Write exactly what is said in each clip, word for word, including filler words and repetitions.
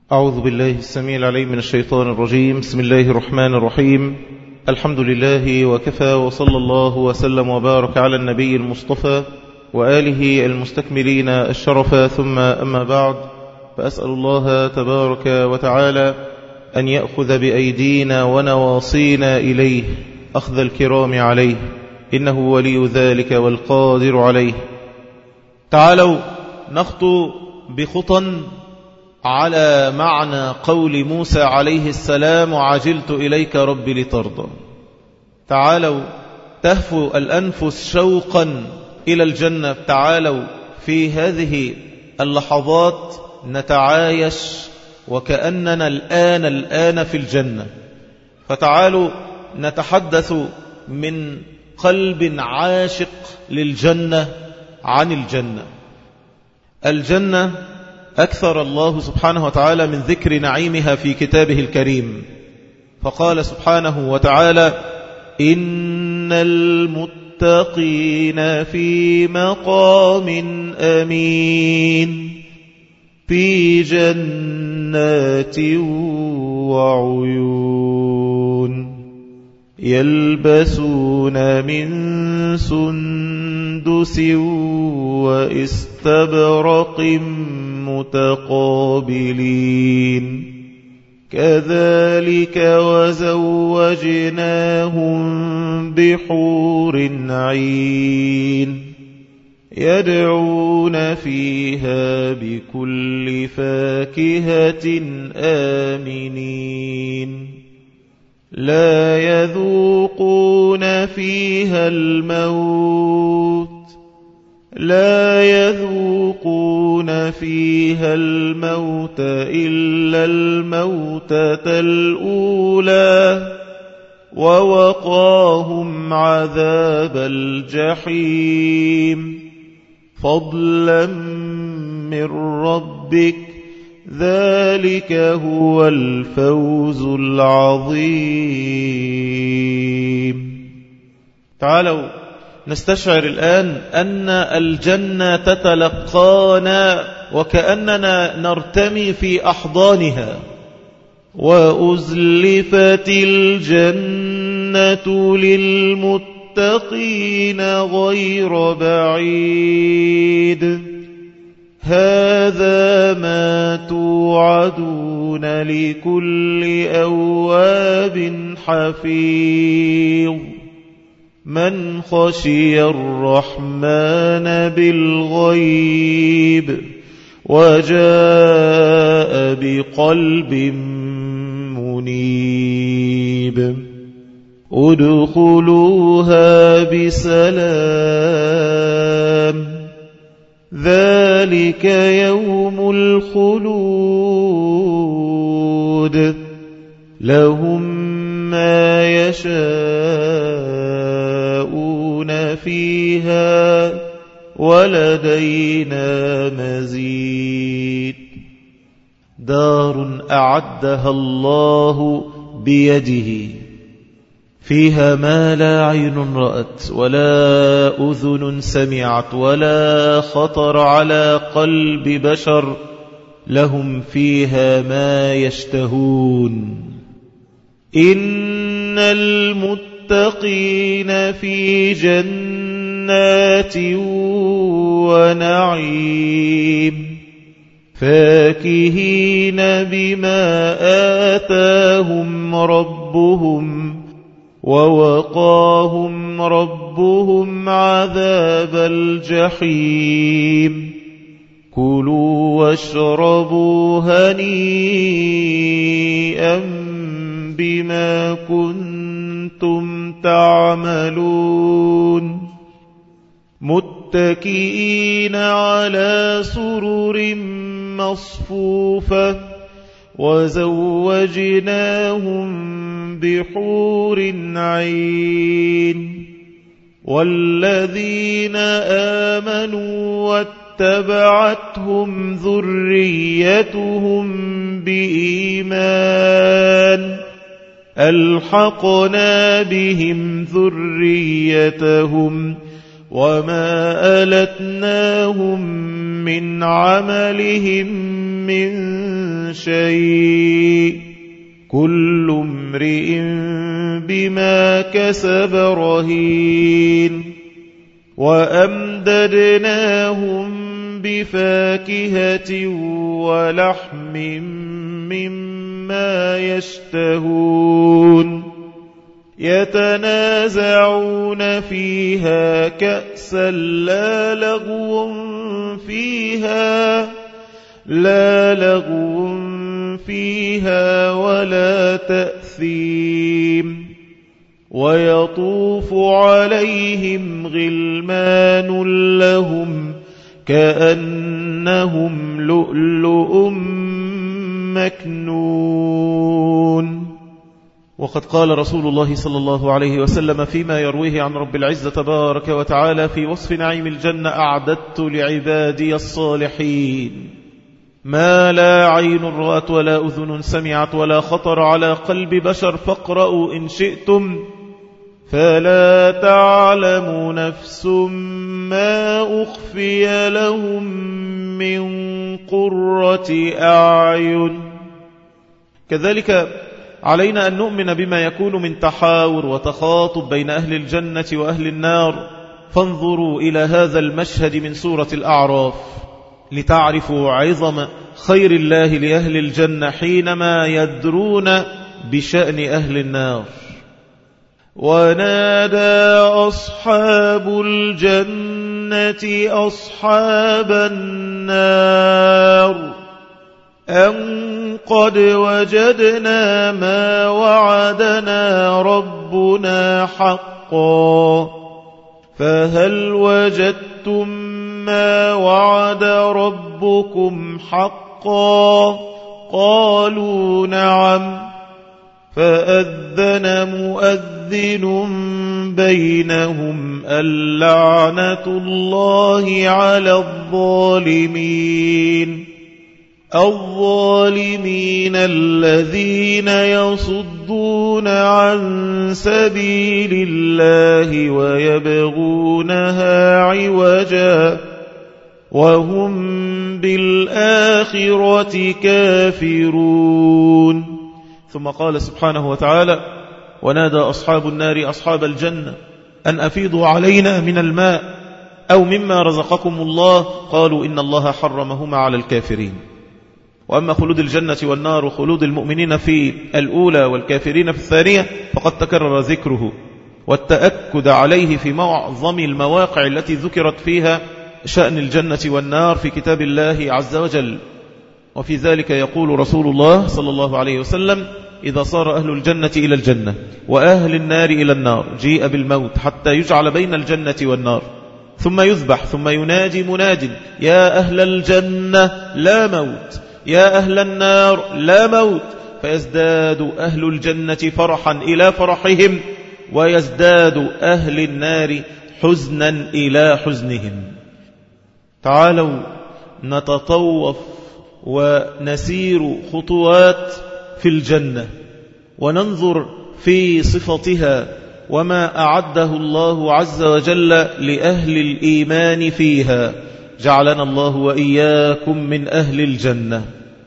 أعوذ بالله السميع العليم من الشيطان الرجيم. بسم الله الرحمن الرحيم. الحمد لله وكفى، وصلى الله وسلم وبارك على النبي المصطفى وآله المستكملين الشرفا، ثم أما بعد، فأسأل الله تبارك وتعالى أن يأخذ بأيدينا ونواصينا إليه أخذ الكرام عليه، إنه ولي ذلك والقادر عليه. تعالوا نخطو بخطى على معنى قول موسى عليه السلام: وعجلت إليك رب لترضى. تعالوا تهفو الأنفس شوقا إلى الجنة. تعالوا في هذه اللحظات نتعايش وكأننا الآن الآن في الجنة. فتعالوا نتحدث من قلب عاشق للجنة عن الجنة. الجنة أكثر الله سبحانه وتعالى من ذكر نعيمها في كتابه الكريم، فقال سبحانه وتعالى: إن المتقين في مقام أمين في جنات وعيون يلبسون من سندس واستبرق متقابلين كذلك وزوجناهم بحور عين يدعون فيها بكل فاكهة آمنين لا يذوقون فيها الموت لا يذوقون فيها الموت إلا الموتة الأولى ووقاهم عذاب الجحيم فضلا من ربك ذلك هو الفوز العظيم. تعالوا نستشعر الآن أن الجنة تتلقانا وكأننا نرتمي في أحضانها. وأزلفت الجنة للمتقين غير بعيد هذا ما توعدون لكل أواب حفيظ من خشي الرحمن بالغيب وجاء بقلب منيب ادخلوها بسلام ذلك يوم الخلود لهم ما يشاءون فيها ولدينا مزيد. دار أعدها الله بيده فيها ما لا عين رأت ولا أذن سمعت ولا خطر على قلب بشر لهم فيها ما يشتهون. إن المتقين في جنات ونعيم فاكهين بما آتاهم ربهم ووقاهم ربهم عذاب الجحيم كلوا واشربوا هنيئا بما كنتم تعملون متكئين على سرر مصفوفة وزوجناهم بحور عين والذين آمنوا واتبعتهم ذريتهم بإيمان ألحقنا بهم ذريتهم وما ألتناهم من عملهم من شيء كل امرئ بما كسب رهين وأمددناهم بفاكهة ولحم مما يشتهون يتنازعون فيها كأسا لا لغو فيها لا لغو فيها ولا تأثيم ويطوف عليهم غلمان لهم كأنهم لؤلؤ مكنون. وقد قال رسول الله صلى الله عليه وسلم فيما يرويه عن رب العزة تبارك وتعالى في وصف نعيم الجنة: أعددت لعبادي الصالحين ما لا عين رأت ولا أذن سمعت ولا خطر على قلب بشر فاقرأوا إن شئتم فلا تعلم نفس ما أخفي لهم من قرة أعين. كذلك علينا أن نؤمن بما يكون من تحاور وتخاطب بين أهل الجنة وأهل النار. فانظروا إلى هذا المشهد من سورة الأعراف لتعرفوا عظم خير الله لأهل الجنة حينما يدرون بشأن أهل النار. ونادى أصحاب الجنة أصحاب النار أن قد وجدنا ما وعدنا ربنا حقا فهل وجدتم ما وعد ربكم حقا قالوا نعم فأذن مؤذن بينهم اللعنة الله على الظالمين الظالمين الذين يصدون عن سبيل الله ويبغونها عوجا وهم بالآخرة كافرون. ثم قال سبحانه وتعالى: ونادى أصحاب النار أصحاب الجنة أن أفيضوا علينا من الماء أو مما رزقكم الله قالوا إن الله حرمهما على الكافرين. وأما خلود الجنة والنار وخلود المؤمنين في الأولى والكافرين في الثانية فقد تكرر ذكره والتأكد عليه في معظم المواقع التي ذكرت فيها شأن الجنة والنار في كتاب الله عز وجل. وفي ذلك يقول رسول الله صلى الله عليه وسلم: إذا صار أهل الجنة إلى الجنة وأهل النار إلى النار جيء بالموت حتى يجعل بين الجنة والنار ثم يذبح ثم ينادي مناد: يا أهل الجنة لا موت يا أهل النار لا موت، فيزداد أهل الجنة فرحا إلى فرحهم ويزداد أهل النار حزنا إلى حزنهم. تعالوا نتطوف ونسير خطوات في الجنة وننظر في صفتها وما أعده الله عز وجل لأهل الإيمان فيها. جعلنا الله وإياكم من أهل الجنة.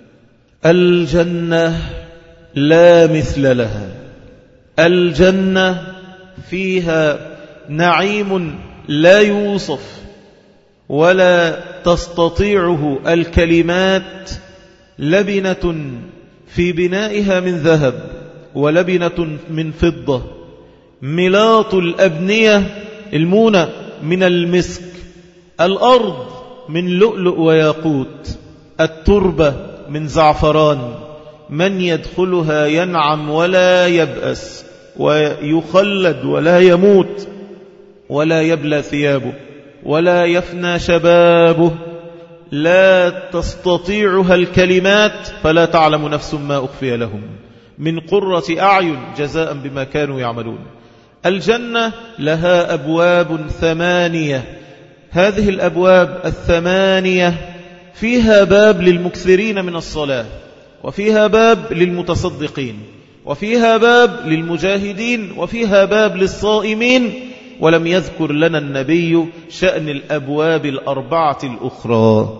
الجنة لا مثل لها. الجنة فيها نعيم لا يوصف ولا تستطيعه الكلمات. لبنة في بنائها من ذهب ولبنة من فضة، ملاط الأبنية المونة من المسك، الأرض من لؤلؤ وياقوت، التربة من زعفران. من يدخلها ينعم ولا يبأس ويخلد ولا يموت ولا يبلى ثيابه ولا يفنى شبابه. لا تستطيعها الكلمات فلا تعلم نفس ما أخفي لهم من قرة أعين جزاء بما كانوا يعملون. الجنة لها أبواب ثمانية. هذه الأبواب الثمانية فيها باب للمكثرين من الصلاة، وفيها باب للمتصدقين، وفيها باب للمجاهدين، وفيها باب للصائمين. ولم يذكر لنا النبي شأن الأبواب الأربعة الأخرى.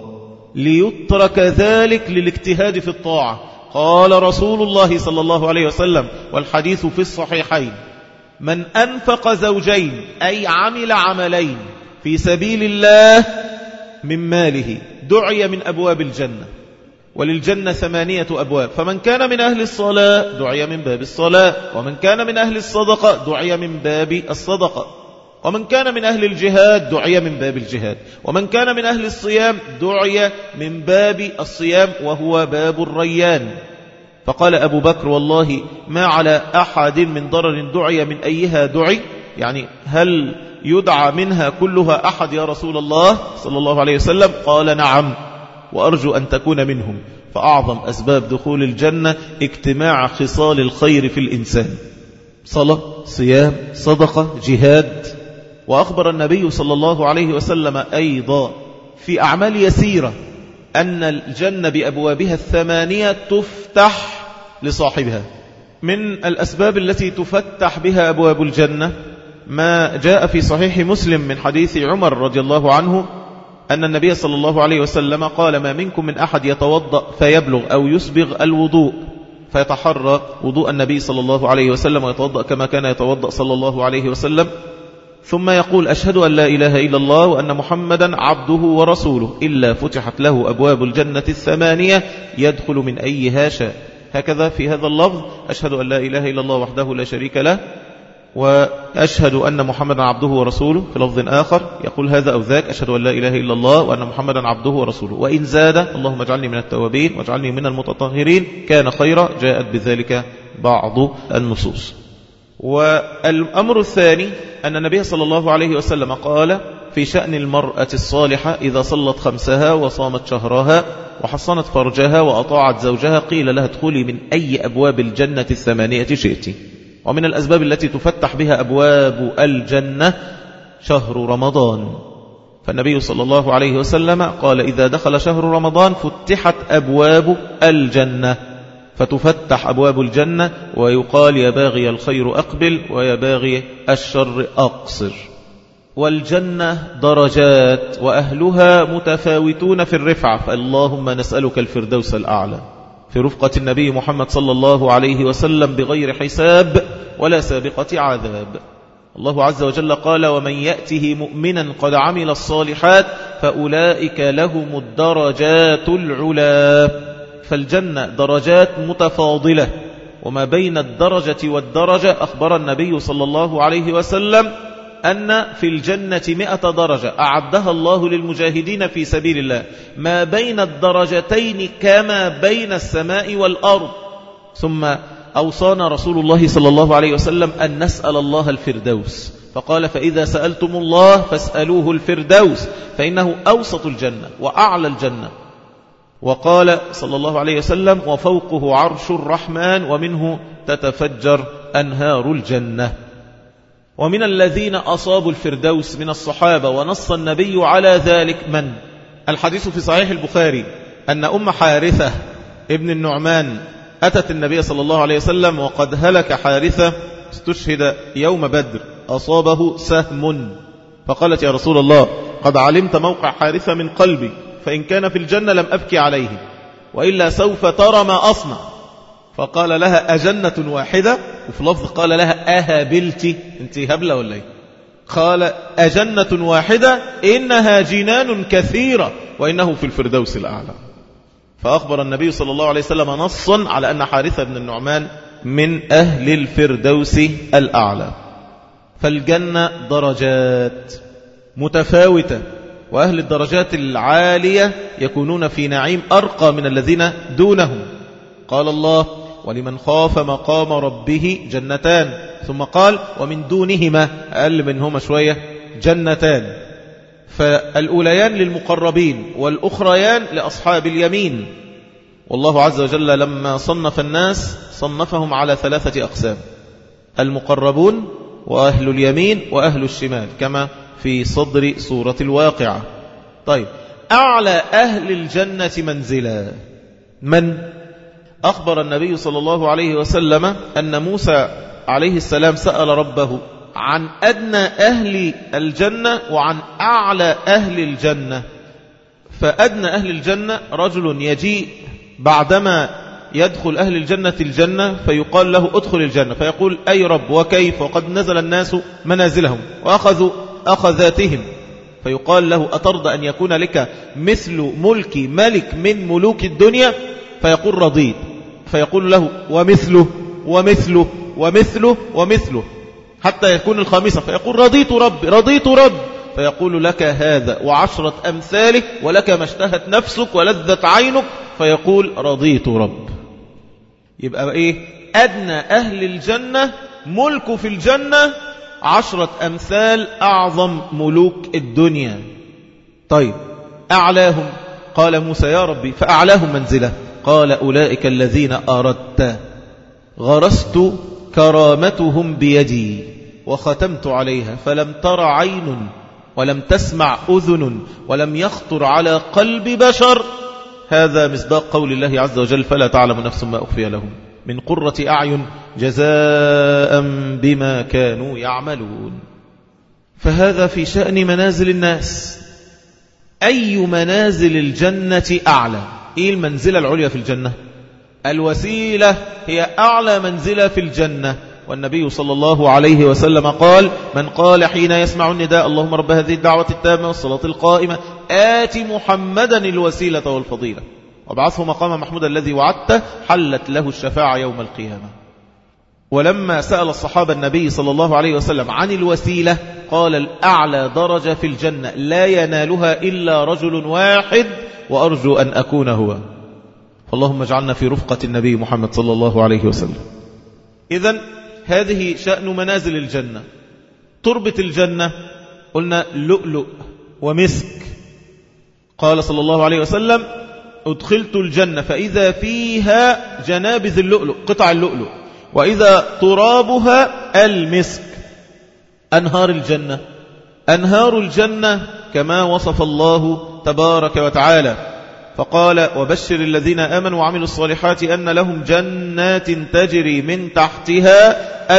ليترك ذلك للاجتهاد في الطاعة. قال رسول الله صلى الله عليه وسلم والحديث في الصحيحين: من أنفق زوجين أي عمل عملين في سبيل الله من ماله دعي من أبواب الجنة، وللجنة ثمانية أبواب، فمن كان من أهل الصلاة دعي من باب الصلاة، ومن كان من أهل الصدقة دعي من باب الصدقة، ومن كان من أهل الجهاد دعي من باب الجهاد، ومن كان من أهل الصيام دعي من باب الصيام وهو باب الريان. فقال أبو بكر: والله ما على أحد من ضرر دعي من أيها دعي، يعني هل يدعى منها كلها أحد يا رسول الله صلى الله عليه وسلم؟ قال: نعم، وأرجو أن تكون منهم. فأعظم أسباب دخول الجنة اجتماع خصال الخير في الإنسان: صلاة، صيام، صدقة، جهاد. وأخبر النبي صلى الله عليه وسلم أيضا في أعمال يسيرة أن الجنة بأبوابها الثمانية تفتح لصاحبها. من الأسباب التي تفتح بها أبواب الجنة ما جاء في صحيح مسلم من حديث عمر رضي الله عنه أن النبي صلى الله عليه وسلم قال: ما منكم من أحد يتوضأ فيبلغ أو يسبغ الوضوء فيتحرى وضوء النبي صلى الله عليه وسلم ويتوضأ كما كان يتوضأ صلى الله عليه وسلم، ثم يقول: أشهد أن لا إله إلا الله وأن محمدا عبده ورسوله، إلا فتحت له أبواب الجنة الثمانية يدخل من أيها شاء. هكذا في هذا اللفظ: أشهد أن لا إله إلا الله وحده لا شريك له، وأشهد أن محمدا عبده ورسوله. في لفظ آخر يقول هذا أو ذاك: أشهد أن لا إله إلا الله وأن محمدا عبده ورسوله. وإن زاد: اللهم اجعلني من التوابين واجعلني من المتطهرين، كان خيرا. جاءت بذلك بعض النصوص. والأمر الثاني أن النبي صلى الله عليه وسلم قال في شأن المرأة الصالحة: إذا صلت خمسها وصامت شهرها وحصنت فرجها وأطاعت زوجها قيل لها: ادخلي من أي أبواب الجنة الثمانية شئت. ومن الأسباب التي تفتح بها أبواب الجنة شهر رمضان، فالنبي صلى الله عليه وسلم قال: إذا دخل شهر رمضان فتحت أبواب الجنة، فتفتح أبواب الجنة ويقال: يا باغي الخير أقبل ويا باغي الشر أقصر. والجنة درجات وأهلها متفاوتون في الرفعة، فاللهم نسألك الفردوس الأعلى في رفقة النبي محمد صلى الله عليه وسلم بغير حساب ولا سابقة عذاب. الله عز وجل قال: ومن يأته مؤمنا قد عمل الصالحات فأولئك لهم الدرجات العلا. فالجنة درجات متفاضلة، وما بين الدرجة والدرجة أخبر النبي صلى الله عليه وسلم أن في الجنة مئة درجة أعدها الله للمجاهدين في سبيل الله، ما بين الدرجتين كما بين السماء والأرض. ثم أوصانا رسول الله صلى الله عليه وسلم أن نسأل الله الفردوس، فقال: فإذا سألتم الله فاسألوه الفردوس فإنه أوسط الجنة وأعلى الجنة. وقال صلى الله عليه وسلم: وفوقه عرش الرحمن ومنه تتفجر أنهار الجنة. ومن الذين أصابوا الفردوس من الصحابة ونص النبي على ذلك من؟ الحديث في صحيح البخاري أن أم حارثة ابن النعمان أتت النبي صلى الله عليه وسلم وقد هلك حارثة، استشهد يوم بدر، أصابه سهم، فقالت: يا رسول الله قد علمت موقع حارثة من قلبي، فإن كان في الجنة لم أبكي عليه، وإلا سوف ترى ما أصنع. فقال لها: أجنة واحدة؟ وفي لفظ قال لها: أهبلتي، انت هبلة ولا ايه؟ قال: أجنة واحدة؟ إنها جنان كثيرة وإنه في الفردوس الأعلى. فأخبر النبي صلى الله عليه وسلم نصا على أن حارثة بن النعمان من أهل الفردوس الأعلى. فالجنة درجات متفاوتة، وأهل الدرجات العالية يكونون في نعيم أرقى من الذين دونهم. قال الله: ولمن خاف مقام ربه جنتان، ثم قال: ومن دونهما، أقل منهما شوية، جنتان. فالأوليان للمقربين والأخريان لأصحاب اليمين. والله عز وجل لما صنف الناس صنفهم على ثلاثة أقسام: المقربون وأهل اليمين وأهل الشمال، كما في صدر سورة الواقعة. طيب، أعلى أهل الجنة منزلا من؟ أخبر النبي صلى الله عليه وسلم أن موسى عليه السلام سأل ربه عن أدنى أهل الجنة وعن أعلى أهل الجنة، فأدنى أهل الجنة رجل يجيء بعدما يدخل أهل الجنة الجنة فيقال له ادخل الجنة، فيقول أي رب وكيف وقد نزل الناس منازلهم وأخذوا أخذاتهم، فيقال له أترضى أن يكون لك مثل ملك ملك من ملوك الدنيا؟ فيقول رضيت، فيقول له ومثله ومثله ومثله ومثله حتى يكون الخامسة، فيقول رضيت رب رضيت رب، فيقول لك هذا وعشرة أمثاله ولك ما اشتهت نفسك ولذت عينك، فيقول رضيت رب. يبقى إيه؟ أدنى أهل الجنة ملك في الجنة عشرة أمثال أعظم ملوك الدنيا. طيب أعلاهم؟ قال موسى يا ربي فأعلاهم منزلة، قال أولئك الذين أردت غرست كرامتهم بيدي وختمت عليها فلم تر عين ولم تسمع أذن ولم يخطر على قلب بشر. هذا مصداق قول الله عز وجل فلا تعلم نفس ما أخفي لهم من قرة أعين جزاء بما كانوا يعملون. فهذا في شأن منازل الناس. أي منازل الجنة أعلى؟ إيه المنزلة العليا في الجنة؟ الوسيلة هي أعلى منزلة في الجنة. والنبي صلى الله عليه وسلم قال من قال حين يسمع النداء اللهم رب هذه الدعوة التامة والصلاة القائمة آت محمدا الوسيلة والفضيلة وابعثه مقام محمود الذي وعدته حلت له الشفاعة يوم القيامة. ولما سأل الصحابة النبي صلى الله عليه وسلم عن الوسيلة قال الأعلى درجة في الجنة لا ينالها إلا رجل واحد وأرجو أن أكون هو. فاللهم اجعلنا في رفقة النبي محمد صلى الله عليه وسلم. إذن هذه شأن منازل الجنة. تربة الجنة قلنا لؤلؤ ومسك. قال صلى الله عليه وسلم أدخلت الجنة فإذا فيها جنابذ اللؤلؤ قطع اللؤلؤ وإذا ترابها المسك. أنهار الجنة أنهار الجنة كما وصف الله تبارك وتعالى فقال وبشر الذين آمنوا وعملوا الصالحات أن لهم جنات تجري من تحتها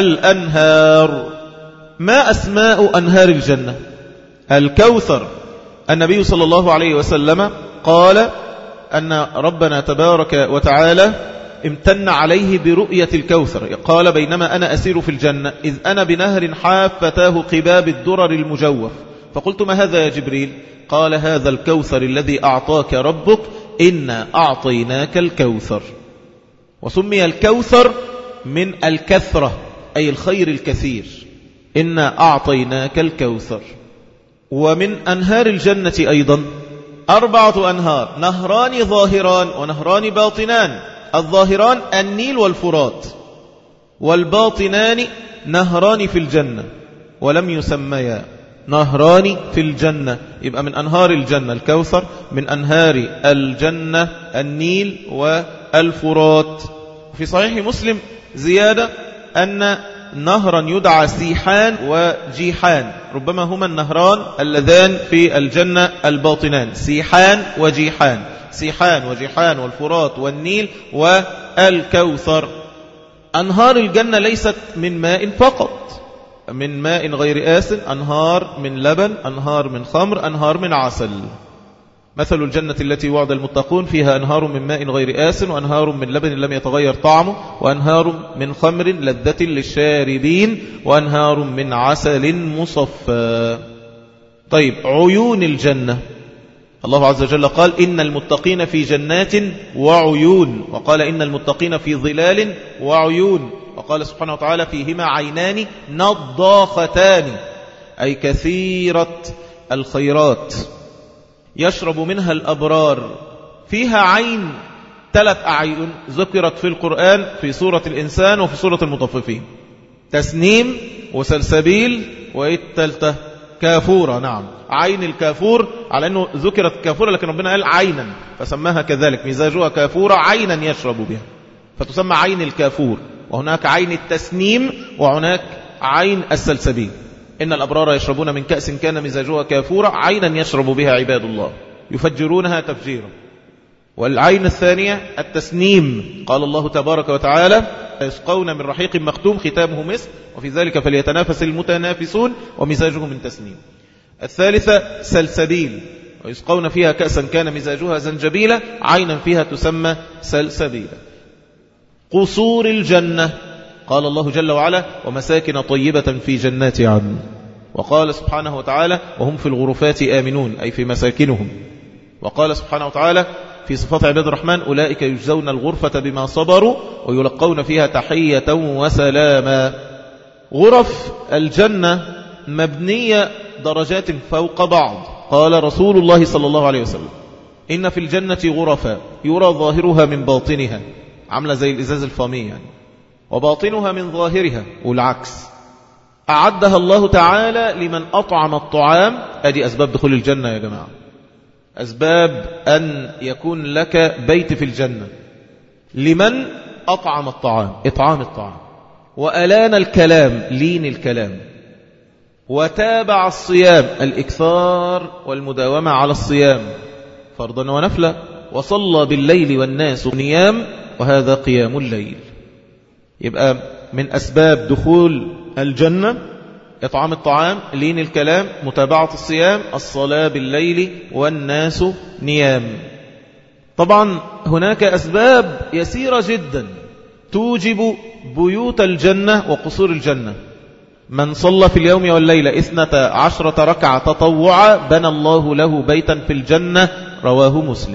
الأنهار. ما أسماء أنهار الجنة؟ الكوثر. النبي صلى الله عليه وسلم قال أن ربنا تبارك وتعالى امتن عليه برؤية الكوثر. قال بينما أنا أسير في الجنة إذ أنا بنهر حافتاه قباب الدرر المجوف فقلت ما هذا يا جبريل؟ قال هذا الكوثر الذي أعطاك ربك إنا أعطيناك الكوثر. وسمي الكوثر من الكثرة أي الخير الكثير. إنا أعطيناك الكوثر. ومن أنهار الجنة أيضا أربعة أنهار نهران ظاهران ونهران باطنان. الظاهران النيل والفرات والباطنان نهران في الجنة ولم يسميا نهران في الجنة. يبقى من أنهار الجنة الكوثر من أنهار الجنة النيل والفرات. في صحيح مسلم زيادة أن نهرا يدعى سيحان وجيحان ربما هما النهران اللذان في الجنة الباطنان سيحان وجيحان سيحان وجيحان والفرات والنيل والكوثر. أنهار الجنة ليست من ماء فقط من ماء غير آسن أنهار من لبن أنهار من خمر أنهار من عسل. مثل الجنة التي وعد المتقون فيها أنهار من ماء غير آسن وأنهار من لبن لم يتغير طعمه وأنهار من خمر لذة للشاربين وأنهار من عسل مصفى. طيب عيون الجنة الله عز وجل قال إن المتقين في جنات وعيون وقال إن المتقين في ظلال وعيون وقال سبحانه وتعالى فيهما عينان نضاختان أي كثيرة الخيرات يشرب منها الأبرار. فيها عين ثلاث أعين ذكرت في القرآن في سورة الإنسان وفي سورة المطففين تسنيم وسلسبيل والثالثة كافورة. نعم عين الكافور على أنه ذكرت كافورة لكن ربنا قال عينا فسماها كذلك مزاجها كافورة عينا يشرب بها فتسمى عين الكافور. وهناك عين التسنيم وهناك عين السلسبيل. إن الأبرار يشربون من كأس كان مزاجها كافورة عينا يشرب بها عباد الله يفجرونها تفجيرا. والعين الثانية التسنيم قال الله تبارك وتعالى يسقون من رحيق مختوم ختامه مسك وفي ذلك فليتنافس المتنافسون ومزاجه من تسنيم. الثالثة سلسبيل ويسقون فيها كأسا كان مزاجها زنجبيلا عينا فيها تسمى سلسبيلا. قصور الجنة، قال الله جل وعلا ومساكن طيبة في جنات عدن، وقال سبحانه وتعالى وهم في الغرفات آمنون أي في مساكنهم، وقال سبحانه وتعالى في صفات عباد الرحمن أولئك يجزون الغرفة بما صبروا ويلقون فيها تحية وسلاما. غرف الجنة مبنية درجات فوق بعض. قال رسول الله صلى الله عليه وسلم إن في الجنة غرفا يرى ظاهرها من باطنها، عاملة زي الإزاز الفامي يعني، وباطنها من ظاهرها والعكس. أعدها الله تعالى لمن أطعم الطعام. أدي أسباب دخول الجنة يا جماعة، أسباب أن يكون لك بيت في الجنة. لمن أطعم الطعام، إطعام الطعام، وألان الكلام، لين الكلام، وتابع الصيام، الإكثار والمداومة على الصيام فرضا ونفلا، وصلى بالليل والناس نيام، وهذا قيام الليل. يبقى من أسباب دخول الجنة إطعام الطعام، لين الكلام، متابعة الصيام، الصلاة بالليل والناس نيام. طبعا هناك أسباب يسيرة جدا توجب بيوت الجنة وقصور الجنة. من صلى في اليوم والليلة اثنتا عشرة ركعة تطوعا بنى الله له بيتا في الجنة، رواه مسلم.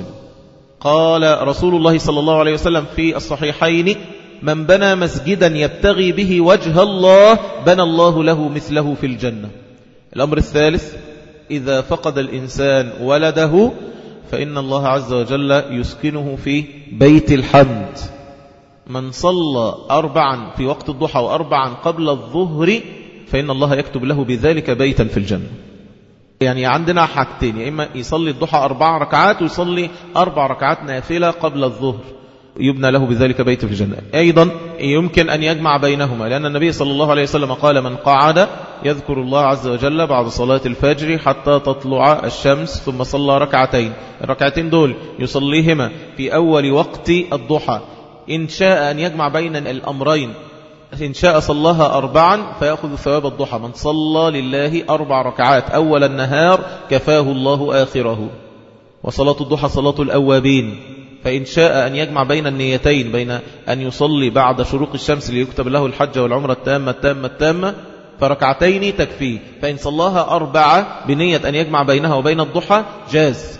قال رسول الله صلى الله عليه وسلم في الصحيحين من بنى مسجدا يبتغي به وجه الله بنى الله له مثله في الجنة. الأمر الثالث إذا فقد الإنسان ولده فإن الله عز وجل يسكنه في بيت الحمد. من صلى أربعا في وقت الضحى وأربعا قبل الظهر فإن الله يكتب له بذلك بيتا في الجنة. يعني عندنا حاجتين، يا إما يصلي الضحى أربع ركعات ويصلي أربع ركعات نافلة قبل الظهر يبنى له بذلك بيت في الجنة. أيضا يمكن أن يجمع بينهما، لأن النبي صلى الله عليه وسلم قال من قعد يذكر الله عز وجل بعد صلاة الفجر حتى تطلع الشمس ثم صلى ركعتين، الركعتين دول يصليهما في أول وقت الضحى، إن شاء أن يجمع بين الأمرين إن شاء صلاها أربعا فيأخذ ثواب الضحى. من صلى لله أربع ركعات أول النهار كفاه الله آخره. وصلاة الضحى صلاة الأوابين، فإن شاء أن يجمع بين النيتين، بين أن يصلي بعد شروق الشمس ليكتب له الحج والعمرة التامة التامة التامة فركعتين تكفيه، فإن صلاها أربعة بنية أن يجمع بينها وبين الضحى جاز.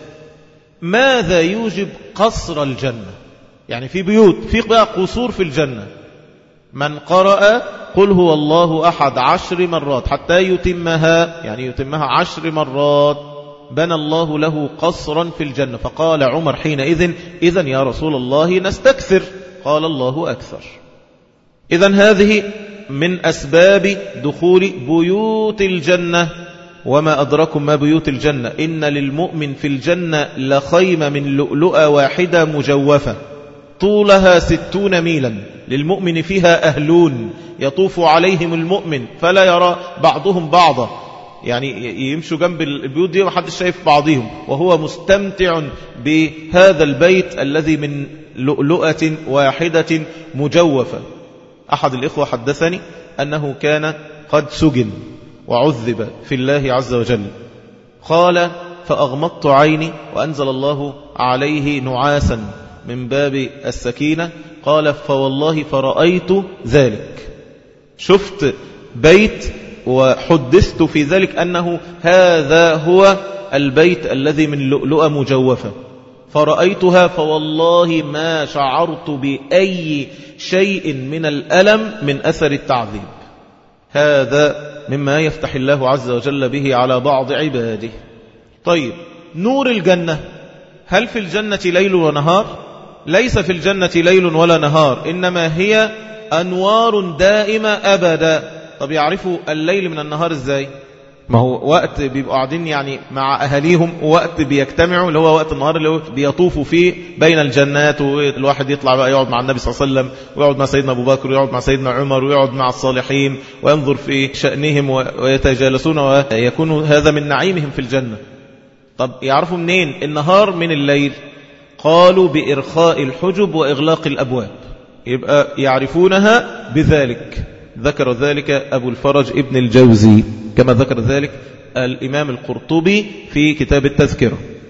ماذا يوجب قصر الجنة؟ يعني في بيوت، في بقى قصور في الجنة. من قرأ قل هو الله أحد عشر مرات حتى يتمها، يعني يتمها عشر مرات بنى الله له قصرا في الجنة. فقال عمر حينئذ إذن يا رسول الله نستكثر، قال الله أكثر. إذن هذه من أسباب دخول بيوت الجنة. وما أدركم ما بيوت الجنة إن للمؤمن في الجنة لخيمة من لؤلؤة واحدة مجوفة طولها ستون ميلا، للمؤمن فيها أهلون يطوف عليهم المؤمن فلا يرى بعضهم بعضا، يعني يمشوا جنب البيوت دي ومحدش شايف بعضهم، وهو مستمتع بهذا البيت الذي من لؤلؤة واحدة مجوفة. أحد الإخوة حدثني أنه كان قد سجن وعذب في الله عز وجل. قال فأغمضت عيني وأنزل الله عليه نعاسا من باب السكينة. قال فوالله فرأيت ذلك، شفت بيت وحدثت في ذلك أنه هذا هو البيت الذي من لؤلؤة مجوفة، فرأيتها فوالله ما شعرت بأي شيء من الألم من أثر التعذيب. هذا مما يفتح الله عز وجل به على بعض عباده. طيب نور الجنة، هل في الجنة ليل ونهار؟ ليس في الجنة ليل ولا نهار، إنما هي أنوار دائمة أبدا. طب يعرفوا الليل من النهار إزاي؟ ما هو وقت بيبقوا قاعدين يعني مع أهاليهم، ووقت بيجتمعوا اللي هو وقت النهار اللي هو بيطوفوا فيه بين الجنات، والواحد يطلع بقى يقعد مع النبي صلى الله عليه وسلم، ويقعد مع سيدنا أبو بكر، ويقعد مع سيدنا عمر، ويقعد مع الصالحين وينظر في شأنهم ويتجالسون، ويكون هذا من نعيمهم في الجنة. طب يعرفوا منين النهار من الليل؟ قالوا بإرخاء الحجب وإغلاق الأبواب، يبقى يعرفونها بذلك. ذكر ذلك أبو الفرج ابن الجوزي كما ذكر ذلك الإمام القرطبي في كتاب التذكرة.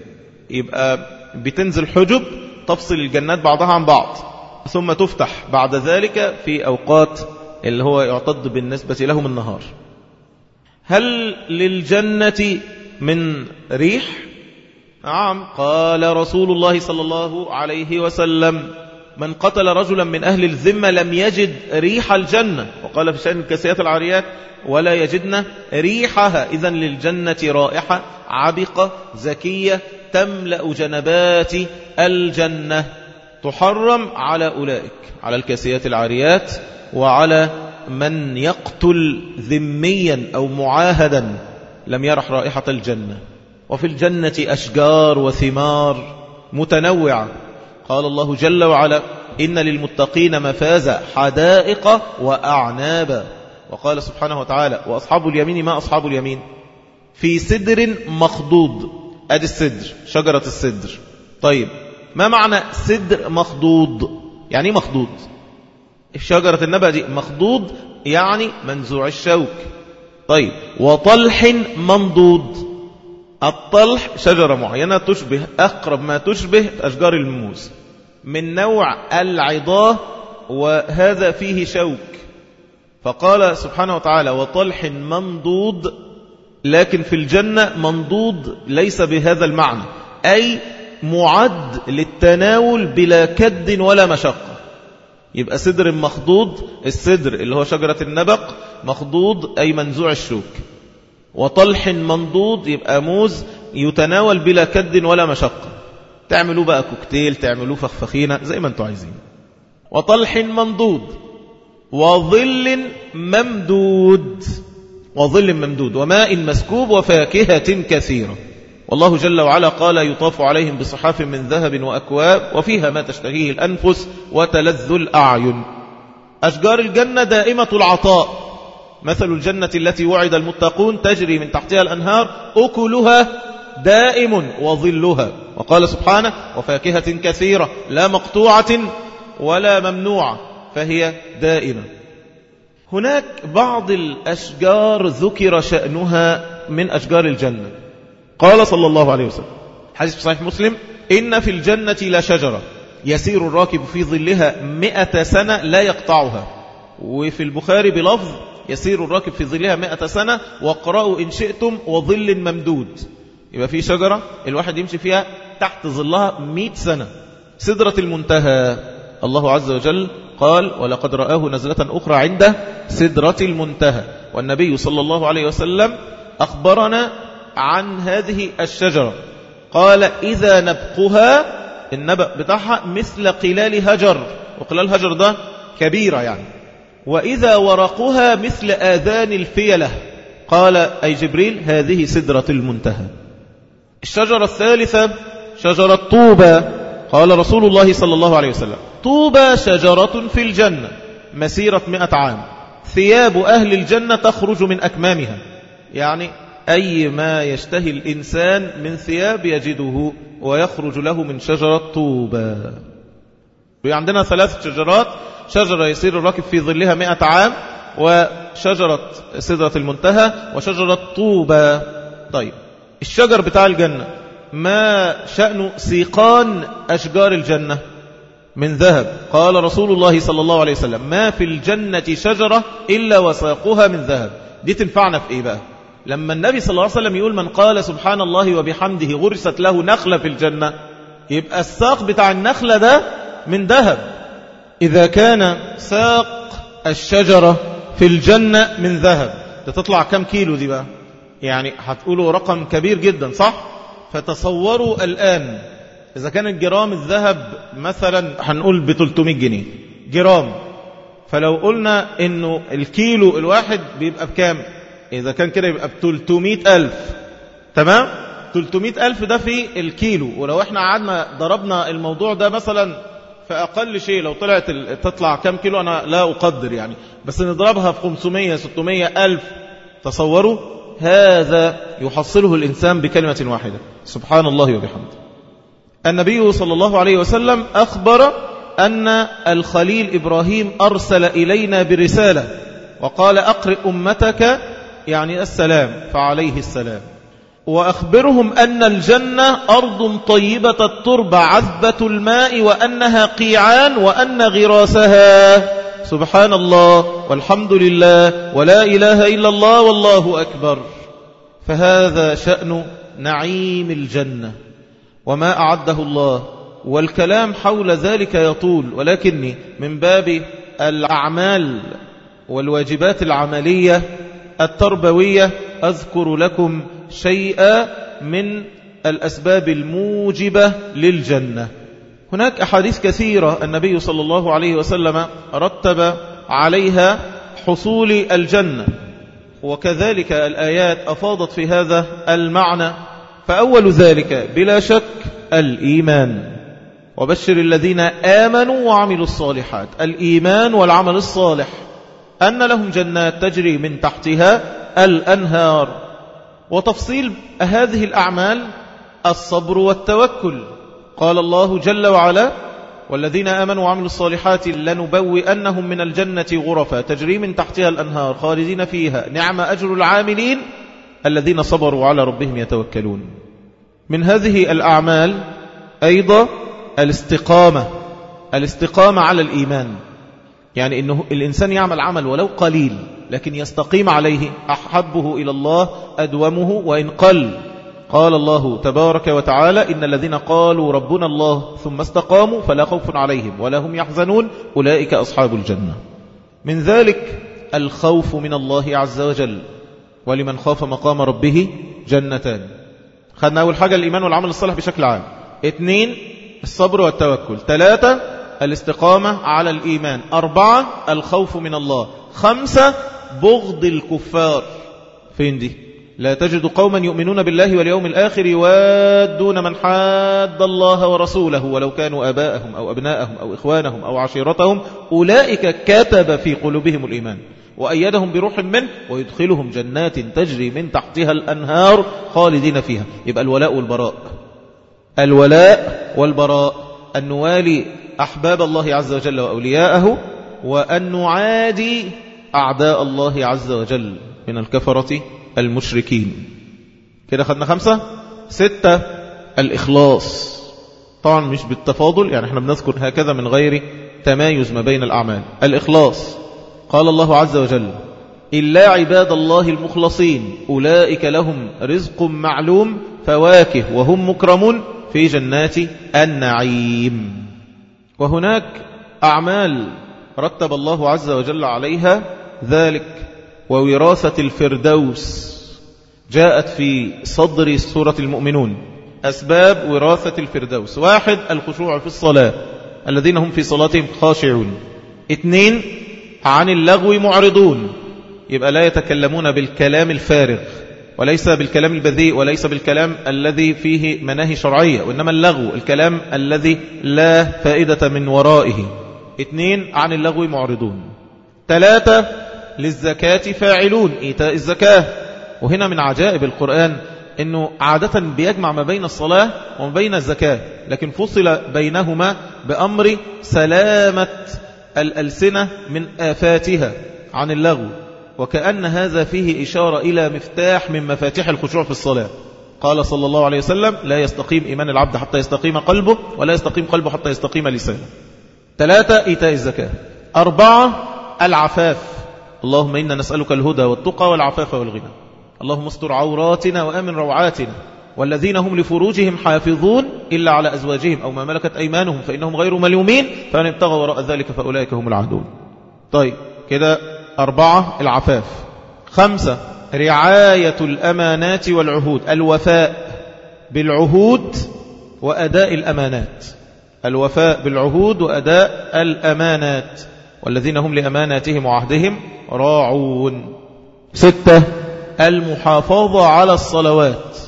يبقى بتنزل حجب تفصل الجنات بعضها عن بعض، ثم تفتح بعد ذلك في أوقات اللي هو يعتد بالنسبة لهم النهار. هل للجنة من ريح؟ نعم، قال رسول الله صلى الله عليه وسلم: من قتل رجلا من أهل الذمة لم يجد ريح الجنة. وقال في شأن الكاسيات العاريات: ولا يجدن ريحها. إذن للجنة رائحة عبقة زكية تملأ جنبات الجنة، تحرم على أولئك، على الكاسيات العاريات وعلى من يقتل ذميا أو معاهدا لم يرح رائحة الجنة. وفي الجنة أشجار وثمار متنوعة. قال الله جل وعلا: إن للمتقين مفازا حدائق وأعنابا. وقال سبحانه وتعالى: وأصحاب اليمين ما أصحاب اليمين؟ في سدر مخضود. أدي السدر، شجرة السدر. طيب، ما معنى سدر مخضود؟ يعني مخضود؟ شجرة النبأ دي مخضود يعني منزوع الشوك. طيب، وطلح منضود. الطلح شجرة معينة تشبه، أقرب ما تشبه أشجار الموز، من نوع العضاه، وهذا فيه شوك. فقال سبحانه وتعالى: وطلح منضود، لكن في الجنة منضود ليس بهذا المعنى، أي معد للتناول بلا كد ولا مشقة. يبقى سدر مخضود، السدر اللي هو شجرة النبق مخضود أي منزوع الشوك. وطلح منضود يبقى موز يتناول بلا كد ولا مشقة. تعملوه بقى كوكتيل، تعملوه فخفخينة زي ما انتوا عايزين. وطلح منضود وظل ممدود، وظل ممدود وماء مسكوب وفاكهة كثيرة. والله جل وعلا قال: يطاف عليهم بصحاف من ذهب وأكواب وفيها ما تشتهيه الأنفس وتلذ الأعين. أشجار الجنة دائمة العطاء. مثل الجنة التي وعد المتقون تجري من تحتها الأنهار أكلها دائم وظلها. وقال سبحانه: وفاكهة كثيرة لا مقطوعة ولا ممنوعة فهي دائمة. هناك بعض الأشجار ذكر شأنها من أشجار الجنة. قال صلى الله عليه وسلم، حديث في صحيح مسلم: إن في الجنة لشجرة يسير الراكب في ظلها مئة سنة لا يقطعها. وفي البخاري بلفظ: يسير الراكب في ظلها مئة سنة واقرأوا إن شئتم وظل ممدود. يبقى في شجرة الواحد يمشي فيها تحت ظلها مئة سنة. سدرة المنتهى، الله عز وجل قال: ولقد رآه نزلة أخرى عند سدرة المنتهى. والنبي صلى الله عليه وسلم أخبرنا عن هذه الشجرة، قال: إذا نبقها، النبأ بتاعها مثل قلال هجر، وقلال هجر ده كبيرة يعني، وإذا ورقها مثل آذان الفيلة، قال أي جبريل: هذه سدرة المنتهى. الشجرة الثالثة شجرة طوبى. قال رسول الله صلى الله عليه وسلم: طوبى شجرة في الجنة مسيرة مئة عام، ثياب أهل الجنة تخرج من أكمامها. يعني أي ما يشتهي الإنسان من ثياب يجده ويخرج له من شجرة طوبى. عندنا ثلاث شجرات: شجرة يسير الراكب في ظلها مئة عام، وشجرة سدرة المنتهى، وشجرة طوبى. طيب، الشجر بتاع الجنة ما شأن سيقان أشجار الجنة؟ من ذهب. قال رسول الله صلى الله عليه وسلم: ما في الجنة شجرة إلا وساقها من ذهب. دي تنفعنا في إيه بقى؟ لما النبي صلى الله عليه وسلم يقول: من قال سبحان الله وبحمده غرست له نخلة في الجنة، يبقى الساق بتاع النخلة ده من ذهب. إذا كان ساق الشجرة في الجنة من ذهب، تطلع كم كيلو دي بقى؟ يعني هتقولوا رقم كبير جدا، صح؟ فتصوروا الآن إذا كان الجرام الذهب مثلا هنقول ب ثلاثمائة جنيه جرام، فلو قلنا إنه الكيلو الواحد بيبقى بكام؟ إذا كان كده يبقى ب ثلاثمائة ألف. تمام؟ ثلاثمائة ألف ده في الكيلو. ولو احنا قعدنا ضربنا الموضوع ده مثلا فأقل شيء، لو طلعت تطلع كم كيلو أنا لا أقدر يعني، بس نضربها في خمسمائة ستمائة ألف. تصوروا هذا يحصله الإنسان بكلمة واحدة: سبحان الله وبحمده. النبي صلى الله عليه وسلم أخبر أن الخليل إبراهيم أرسل إلينا برسالة وقال: أقرئ أمتك يعني السلام، فعليه السلام. وأخبرهم أن الجنة أرض طيبة التربة عذبة الماء وأنها قيعان وأن غراسها سبحان الله والحمد لله ولا إله إلا الله والله أكبر. فهذا شأن نعيم الجنة وما أعده الله، والكلام حول ذلك يطول، ولكني من باب الأعمال والواجبات العملية التربوية أذكر لكم شيئا من الأسباب الموجبة للجنة. هناك أحاديث كثيرة النبي صلى الله عليه وسلم رتب عليها حصول الجنة، وكذلك الآيات أفاضت في هذا المعنى. فأول ذلك بلا شك الإيمان، وبشر الذين آمنوا وعملوا الصالحات. الإيمان والعمل الصالح أن لهم جنات تجري من تحتها الأنهار. وتفصيل هذه الأعمال الصبر والتوكل. قال الله جل وعلا والذين آمنوا وعملوا الصالحات لنبوئنهم من الجنة غرفا تجري من تحتها الأنهار خالدين فيها نعم أجر العاملين الذين صبروا على ربهم يتوكلون. من هذه الأعمال أيضا الاستقامة، الاستقامة على الإيمان، يعني إنه الإنسان يعمل عمل ولو قليل لكن يستقيم عليه أحبه إلى الله أدومه وإن قل. قال الله تبارك وتعالى إن الذين قالوا ربنا الله ثم استقاموا فلا خوف عليهم ولا هم يحزنون أولئك أصحاب الجنة. من ذلك الخوف من الله عز وجل، ولمن خاف مقام ربه جنتان. خدنا أول حاجة الإيمان والعمل الصالح بشكل عام. اثنين الصبر والتوكل. ثلاثة الاستقامة على الإيمان. أربعة الخوف من الله. خمسة بغض الكفار. فين دي؟ لا تجد قوما يؤمنون بالله واليوم الآخر يوادون من حاد الله ورسوله ولو كانوا آباءهم أو أبناءهم أو إخوانهم أو عشيرتهم أولئك كتب في قلوبهم الإيمان وأيدهم بروح منه ويدخلهم جنات تجري من تحتها الأنهار خالدين فيها. يبقى الولاء والبراء، الولاء والبراء، أن نوالي أحباب الله عز وجل وأولياءه، وأن نعادي أعداء الله عز وجل من الكفرة المشركين. كده خدنا خمسة. ستة الإخلاص. طبعا مش بالتفاضل، يعني احنا بنذكر هكذا من غير تمايز ما بين الأعمال. الإخلاص قال الله عز وجل إلا عباد الله المخلصين أولئك لهم رزق معلوم فواكه وهم مكرمون في جنات النعيم. وهناك أعمال رتب الله عز وجل عليها ذلك. ووراثة الفردوس جاءت في صدر سورة المؤمنون. أسباب وراثة الفردوس: واحد الخشوع في الصلاة الذين هم في صلاتهم خاشعون. اثنين عن اللغو معرضون، يبقى لا يتكلمون بالكلام الفارغ وليس بالكلام البذيء وليس بالكلام الذي فيه مناهي شرعية، وإنما اللغو الكلام الذي لا فائدة من ورائه. اثنين عن اللغو معرضون. ثلاثة للزكاة فاعلون، إيتاء الزكاة. وهنا من عجائب القرآن أنه عادة بيجمع ما بين الصلاة وما بين الزكاة، لكن فصل بينهما بأمر سلامة الألسنة من آفاتها عن اللغو، وكأن هذا فيه إشارة إلى مفتاح من مفاتيح الخشوع في الصلاة. قال صلى الله عليه وسلم لا يستقيم إيمان العبد حتى يستقيم قلبه ولا يستقيم قلبه حتى يستقيم لسانه. ثلاثة إيتاء الزكاة. أربعة العفاف. اللهم إنا نسألك الهدى والتقى والعفاف والغنى. اللهم استر عوراتنا وآمن روعاتنا. والذين هم لفروجهم حافظون إلا على أزواجهم أو ما ملكت أيمانهم فإنهم غير ملومين فمن ابتغى وراء ذلك فأولئك هم العادون. طيب كده أربعة العفاف. خمسة رعاية الأمانات والعهود، الوفاء بالعهود وأداء الأمانات. الوفاء بالعهود وأداء الأمانات. والذين هم لأماناتهم وعهدهم راعون. ستة المحافظة على الصلوات.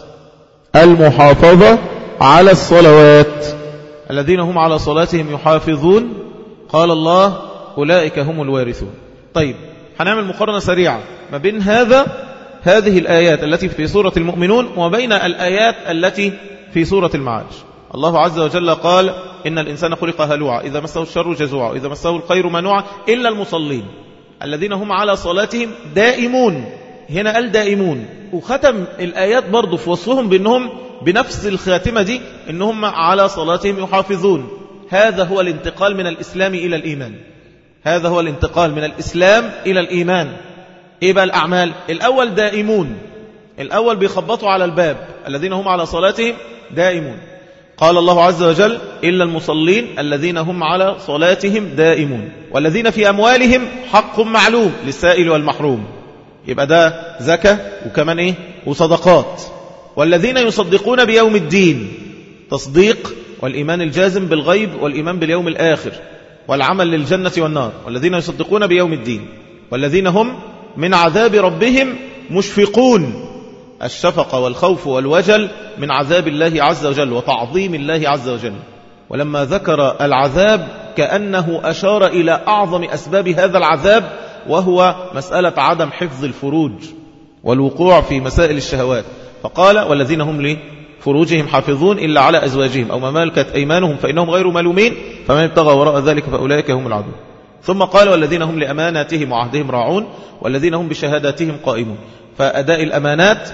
المحافظة على الصلوات. الذين هم على صلاتهم يحافظون. قال الله أولئك هم الوارثون. طيب هنعمل مقارنة سريعة ما بين هذا هذه الآيات التي في سورة المؤمنون وبين الآيات التي في سورة المعارج. الله عز وجل قال إن الإنسان خلق هلوعا إذا مسه الشر جزوعا إذا مسه الخير منوعا إلا المصلين الذين هم على صلاتهم دائمون. هنا قال دائمون، وختم الآيات برضو في وصفهم بأنهم بنفس الخاتمة دي أنهم على صلاتهم يحافظون. هذا هو الانتقال من الإسلام إلى الإيمان، هذا هو الانتقال من الإسلام إلى الإيمان. إيه بقى الأعمال؟ الأول دائمون، الأول بيخبطوا على الباب، الذين هم على صلاتهم دائمون. قال الله عز وجل إلا المصلين الذين هم على صلاتهم دائمون والذين في أموالهم حق معلوم للسائل والمحروم. يبقى ده زكاة وكمان إيه وصدقات. والذين يصدقون بيوم الدين، تصديق والإيمان الجازم بالغيب والإيمان باليوم الآخر والعمل للجنة والنار. والذين يصدقون بيوم الدين والذين هم من عذاب ربهم مشفقون، الشفقة والخوف والوجل من عذاب الله عز وجل وتعظيم الله عز وجل. ولما ذكر العذاب كأنه أشار إلى أعظم أسباب هذا العذاب، وهو مسألة عدم حفظ الفروج والوقوع في مسائل الشهوات. فقال والذين هم لفروجهم حافظون إلا على أزواجهم أو ما ملكت أيمانهم فإنهم غير ملومين فمن ابتغى وراء ذلك فأولئك هم العدو. ثم قال والذين هم لأماناتهم وعهدهم راعون والذين هم بشهاداتهم قائمون، فأداء الأمانات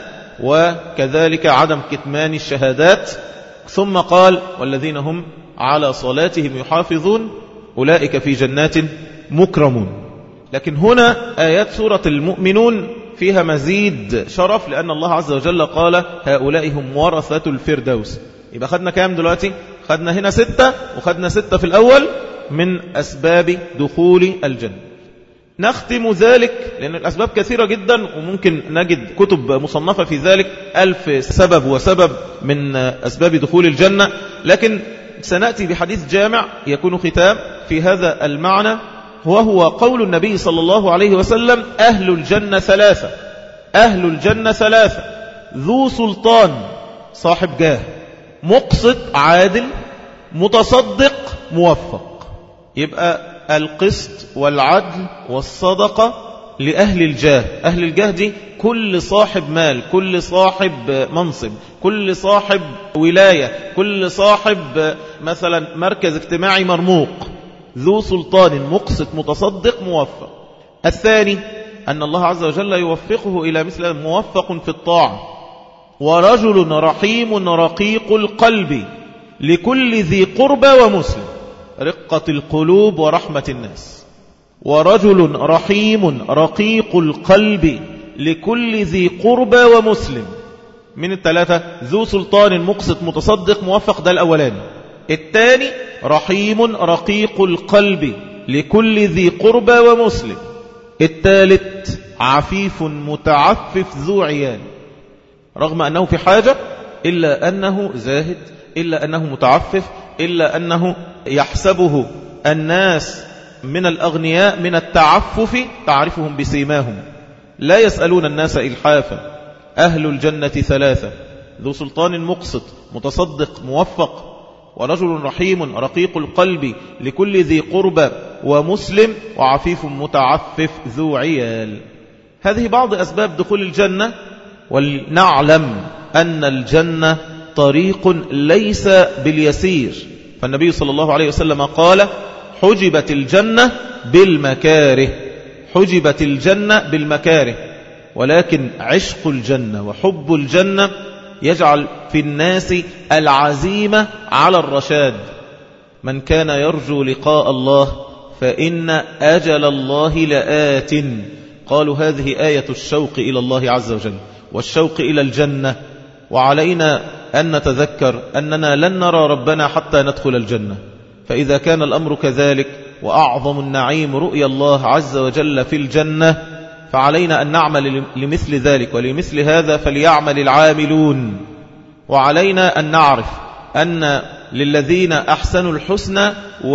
وكذلك عدم كتمان الشهادات. ثم قال والذين هم على صلاتهم يحافظون أولئك في جنات مكرمون. لكن هنا آيات سورة المؤمنون فيها مزيد شرف، لأن الله عز وجل قال هؤلاء هم ورثة الفردوس. يبقى خدنا كام دلوقتي؟ خدنا هنا ستة، وخدنا ستة في الأول من أسباب دخول الجنة. نختم ذلك لأن الأسباب كثيرة جدا، وممكن نجد كتب مصنفة في ذلك ألف سبب وسبب من أسباب دخول الجنة، لكن سنأتي بحديث جامع يكون ختام في هذا المعنى، وهو قول النبي صلى الله عليه وسلم أهل الجنة ثلاثة، أهل الجنة ثلاثة: ذو سلطان صاحب جاه، مقسط عادل، متصدق موفق. يبقى القسط والعدل والصدقة لأهل الجاه. أهل الجاه دي كل صاحب مال، كل صاحب منصب، كل صاحب ولاية، كل صاحب مثلا مركز اجتماعي مرموق. ذو سلطان مقسط متصدق موفق. الثاني أن الله عز وجل يوفقه إلى مثل موفق في الطاعة. ورجل رحيم رقيق القلب لكل ذي قربى ومسلم، رقة القلوب ورحمة الناس. ورجل رحيم رقيق القلب لكل ذي قربى ومسلم. من الثلاثة ذو سلطان مقسط متصدق موفق، ده الأولاني. الثاني رحيم رقيق القلب لكل ذي قربى ومسلم. الثالث عفيف متعفف ذو عيال، رغم أنه في حاجة إلا أنه زاهد، إلا أنه متعفف، إلا أنه يحسبه الناس من الأغنياء من التعفف، تعرفهم بسيماهم لا يسألون الناس إلحافا. أهل الجنة ثلاثة: ذو سلطان مقسط متصدق موفق، ورجل رحيم رقيق القلب لكل ذي قربى ومسلم، وعفيف متعفف ذو عيال. هذه بعض أسباب دخول الجنة. ولنعلم أن الجنة طريق ليس باليسير، فالنبي صلى الله عليه وسلم قال حجبت الجنة بالمكاره، حجبت الجنة بالمكاره. ولكن عشق الجنة وحب الجنة يجعل في الناس العزيمة على الرشاد. من كان يرجو لقاء الله فإن أجل الله لآت. قالوا هذه آية الشوق إلى الله عز وجل والشوق إلى الجنة. وعلينا أن نتذكر أننا لن نرى ربنا حتى ندخل الجنة، فإذا كان الأمر كذلك وأعظم النعيم رؤيا الله عز وجل في الجنة، فعلينا أن نعمل لمثل ذلك. ولمثل هذا فليعمل العاملون. وعلينا أن نعرف أن للذين أحسنوا الحسنى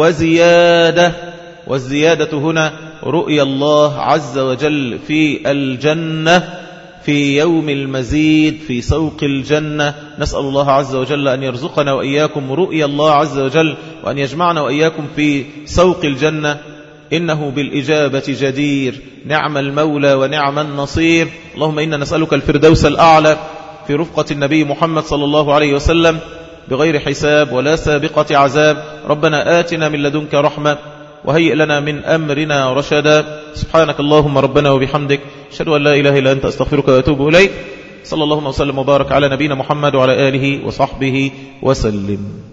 وزيادة، والزيادة هنا رؤيا الله عز وجل في الجنة في يوم المزيد في سوق الجنة. نسأل الله عز وجل أن يرزقنا وإياكم رؤيا الله عز وجل، وأن يجمعنا وإياكم في سوق الجنة، إنه بالإجابة جدير. نعم المولى ونعم النصير. اللهم إنا نسألك الفردوس الأعلى في رفقة النبي محمد صلى الله عليه وسلم بغير حساب ولا سابقة عذاب. ربنا آتنا من لدنك رحمة وهيئ لنا من أمرنا رشدا. سبحانك اللهم ربنا وبحمدك، أشهد أن لا إله إلا أنت، أستغفرك وأتوب إليك. صلى الله وسلم وبارك على نبينا محمد وعلى آله وصحبه وسلم.